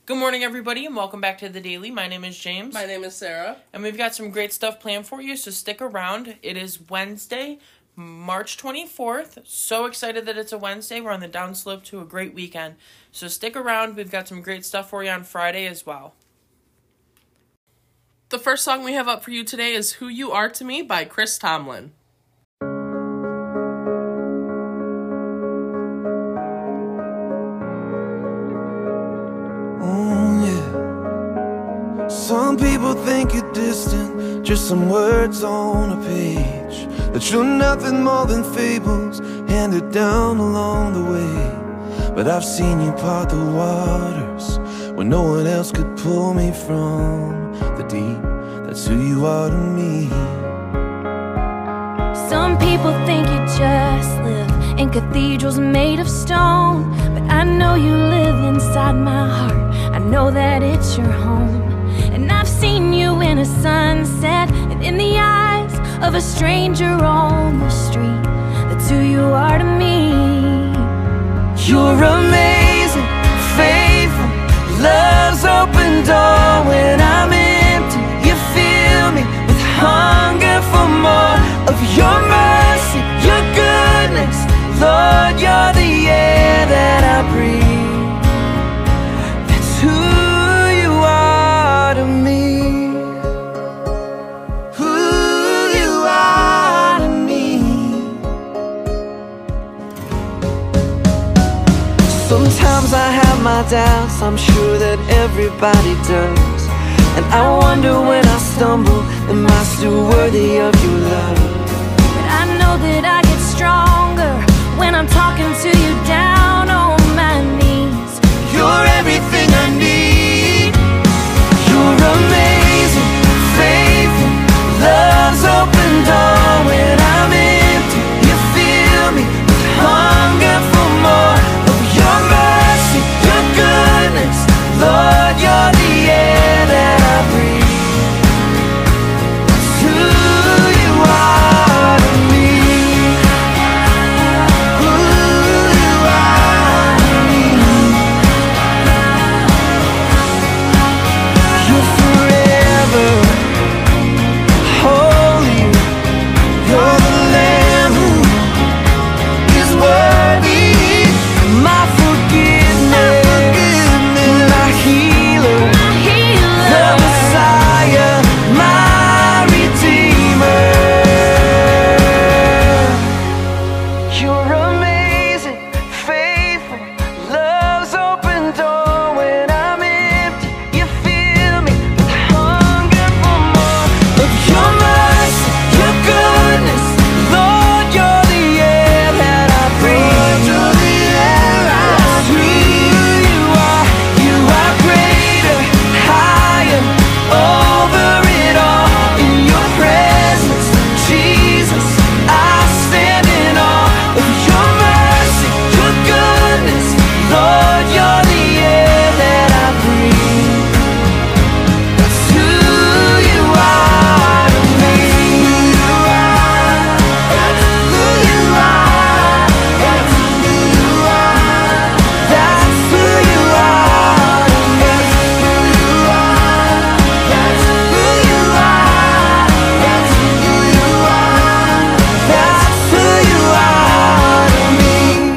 Good morning, everybody, and welcome back to The Daily. My name is James. My name is Sarah. And we've got some great stuff planned for you, so stick around. It is Wednesday, March 24th. So excited that it's a Wednesday. We're on the downslope to a great weekend. So stick around. We've got some great stuff for you on Friday as well. The first song we have up for you today is Who You Are to Me by Chris Tomlin. Some people think you're distant, just some words on a page, that you're nothing more than fables handed down along the way. But I've seen you part the waters when no one else could pull me from the deep. That's who you are to me. Some people think you just live in cathedrals made of stone, but I know you live inside my heart. I know that it's your home. And I've seen you in a sunset and in the eyes of a stranger on the street. That's who you are to me. You're amazing, faithful, love's open door. When I'm empty, you fill me with hunger for more of your mercy, your goodness. Lord, you're the air that I breathe. That's who to me, who you are to me. Sometimes I have my doubts, I'm sure that everybody does. And I wonder when I stumble, am I still worthy of your love? But I know that I get stronger when I'm talking to you down on my knees. You're everything I need. You're amazing, faithful, love's open door. When I'm empty, you fill me with hunger for more of your mercy, your goodness. Lord, you're the air that I breathe. That's who you are to me. Who you are to me. You're forever holy. You're the Lamb who is worthy. My forgiveness, my healer, the Messiah, my Redeemer. You're amazing, faithful, love's open door. When I'm empty, you fill me with hunger for more of your mercy, your goodness. Lord, you're the air that I breathe. You're the air I breathe. You are greater, higher, over it all. In your presence, Jesus, I stand in awe of your mercy, your goodness. Lord, you're the air that I breathe. That's who you are to me. Who you are. That's who you are. That's who you are. That's who you are to me. Who you are. That's who you are. That's who you are. That's who you are to me.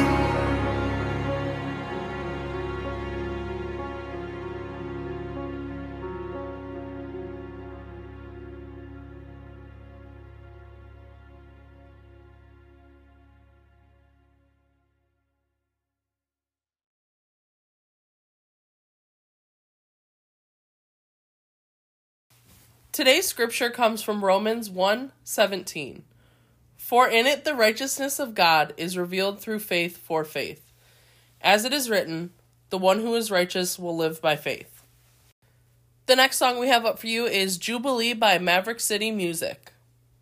Today's scripture comes from Romans 1:17. For in it the righteousness of God is revealed through faith for faith. As it is written, the one who is righteous will live by faith. The next song we have up for you is Jubilee by Maverick City Music.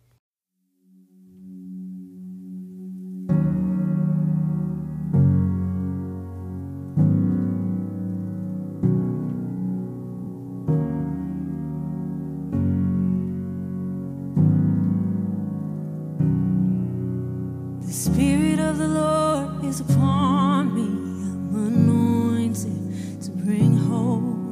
The Spirit of the Lord is upon me. I'm anointed to bring hope.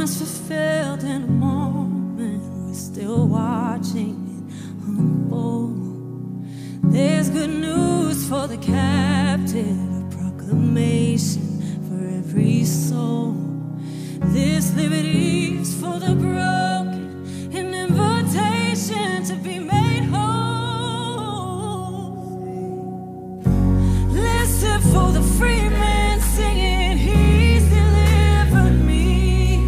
promise fulfilled in a moment. We're still watching it unfold. There's good news for the captive, a proclamation for every soul. This liberty is for the broken, an invitation to be made whole. Listen for the free man singing, He's delivered me.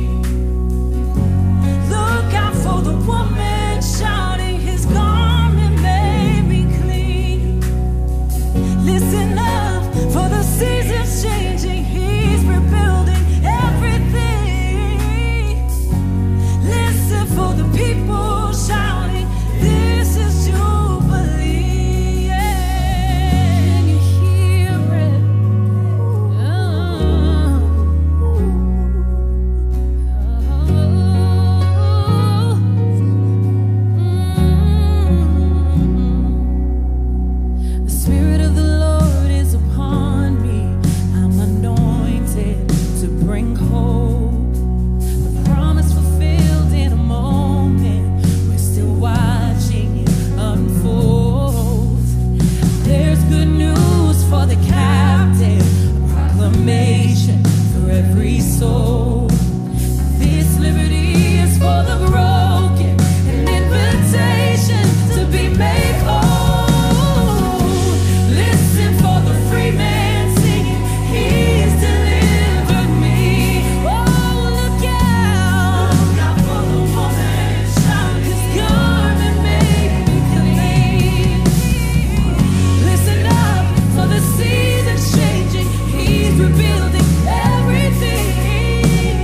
Look out for the woman shouting, His garment made me clean. Listen up for the seasons changing, He's rebuilding everything. Listen for the people shouting, this is Jubilee. Yeah, you hear it. The Spirit of the Lord is upon me. I'm anointed to bring hope. The promise fulfilled in a moment. We're still watching it unfold. There's good news for the captive, a proclamation for every soul. This liberty is for the broken, an invitation to be made whole. Listen for the free man singing, He's delivered me. Oh, look out. Look out for the woman shouting, His garment made me clean. Listen up for the seasons changing, He's rebuilding everything.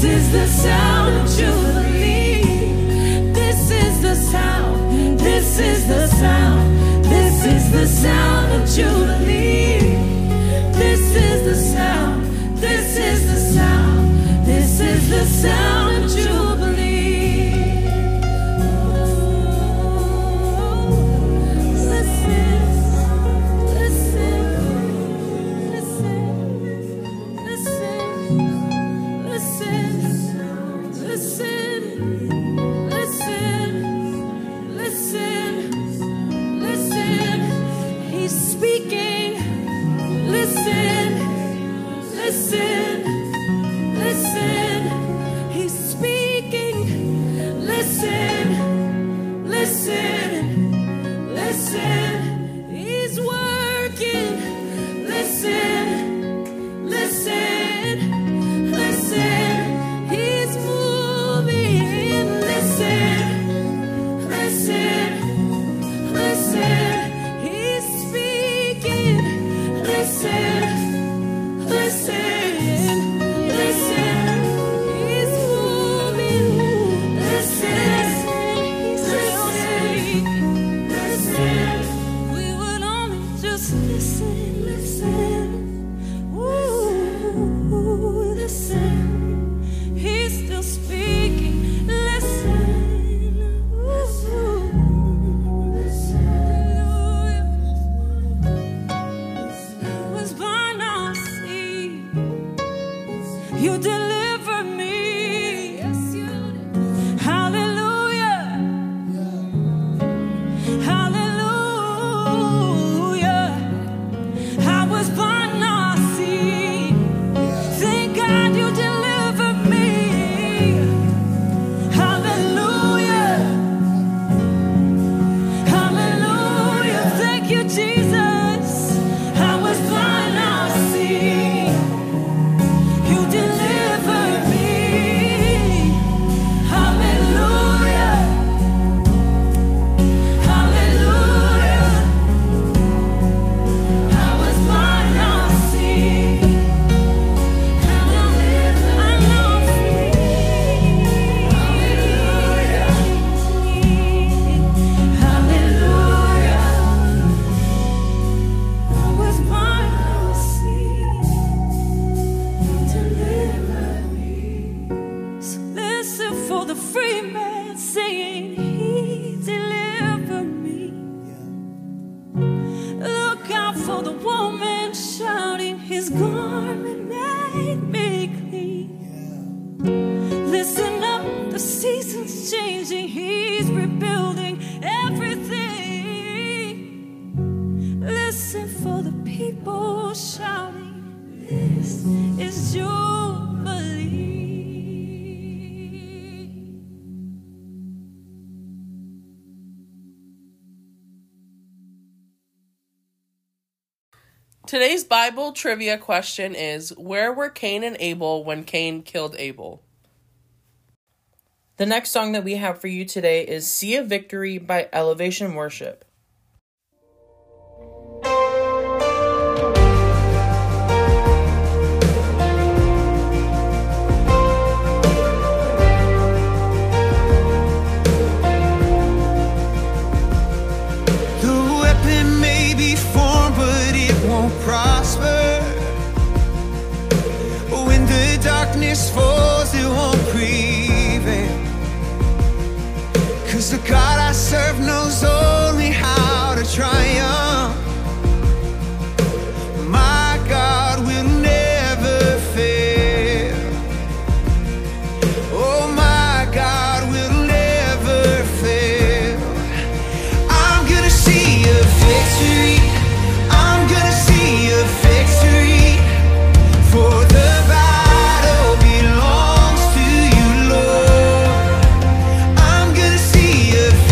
is the sound of Jubilee. This is the sound. This is the sound. This is the sound of Jubilee. This is the sound. This is the sound. This is the sound of Jubilee. You deliver me. Yes, you did. Hallelujah. Hallelujah. I was born on sea. Thank God you delivered me. Hallelujah. Hallelujah. Thank you, Jesus. I was born on sea. You delivered me. Hallelujah. Hallelujah. I was born on sea. I'm on free. Hallelujah. Hallelujah. I was born on sea. Deliver me. So listen for the free man saying he delivered me. Look out for the woman shouting his garment made me clean. Listen up, the season's changing, he's rebuilding everything. Listen for the people shouting, this is Jubilee. Today's Bible trivia question is, where were Cain and Abel when Cain killed Abel? The next song that we have for you today is Sea of Victory by Elevation Worship. The weapon may be formed, but it won't prosper. When the darkness falls, it won't prevail. 'Cause the God I serve knows only how to triumph. My God will never fail. Oh, my God will never fail. I'm gonna see a victory. I'm gonna see a victory. For the battle belongs to you, Lord. I'm gonna see a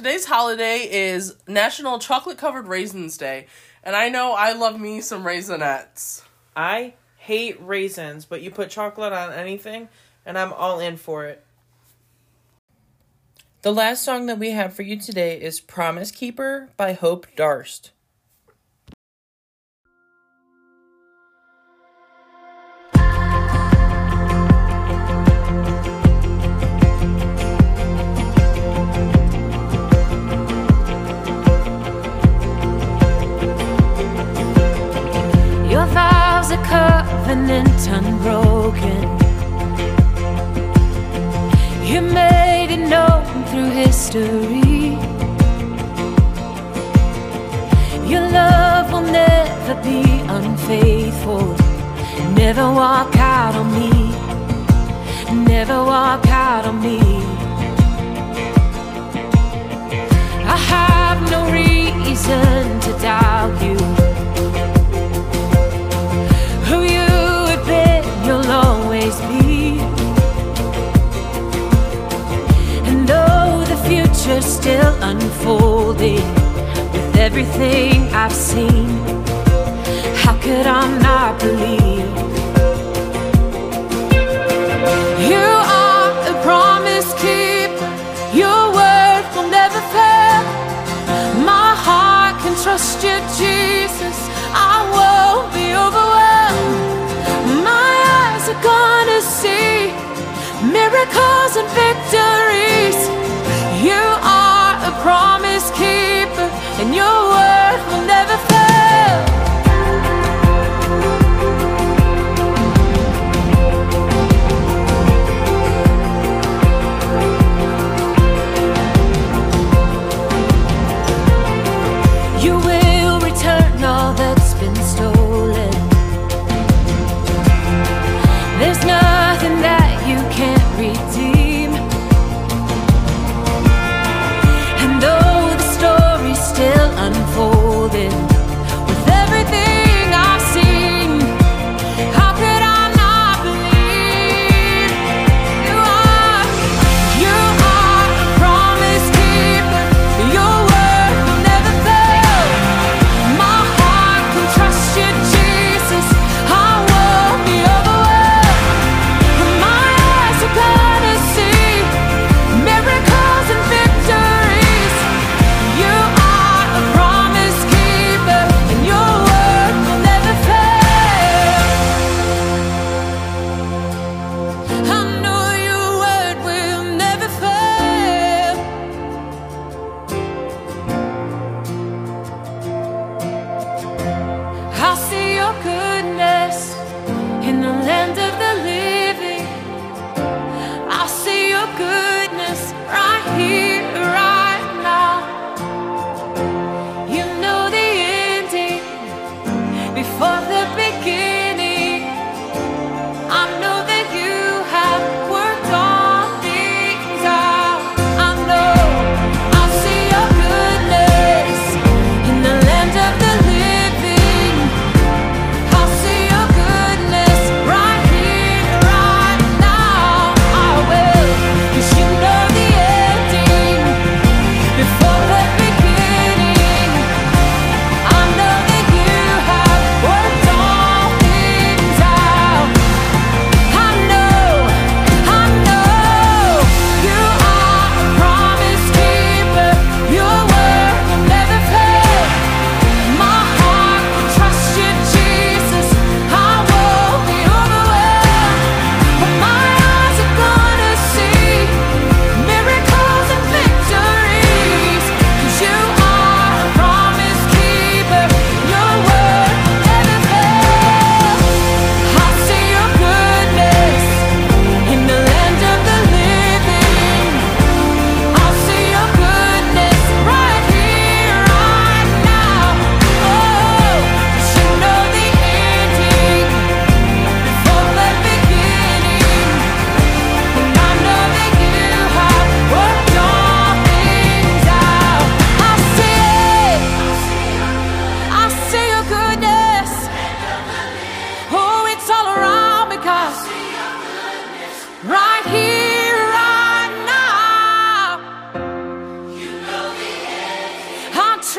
Today's holiday is National Chocolate Covered Raisins Day, and I know I love me some Raisinets. I hate raisins, but you put chocolate on anything, and I'm all in for it. The last song that we have for you today is Promise Keeper by Hope Darst. Your vows a covenant unbroken. You made it known through history. Your love will never be unfaithful. Never walk out on me. Never walk out on me. I have no reason to doubt you. Who you have been, you'll always be. And though the future's still unfolding, with everything I've seen, how could I not believe? You are a promise keeper. Your word will never fail. My heart can trust you, Jesus. I won't be overwhelmed. My eyes are gonna see miracles and victories. You are a promise keeper, and your word will never fail. You will return all that's been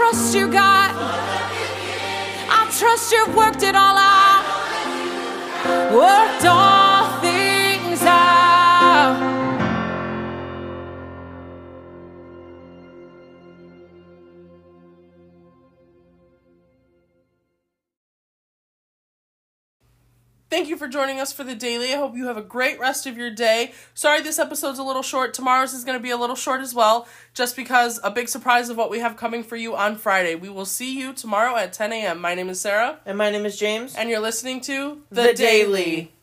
trust you, God. I trust you've worked it all out. Worked all things out. Thank you for joining us for the daily. I hope you have a great rest of your day. Sorry this episode's a little short. Tomorrow's is going to be a little short as well, just because a big surprise of what we have coming for you on Friday. We will see you tomorrow at 10 a.m. My name is Sarah. And my name is James. And you're listening to The Daily.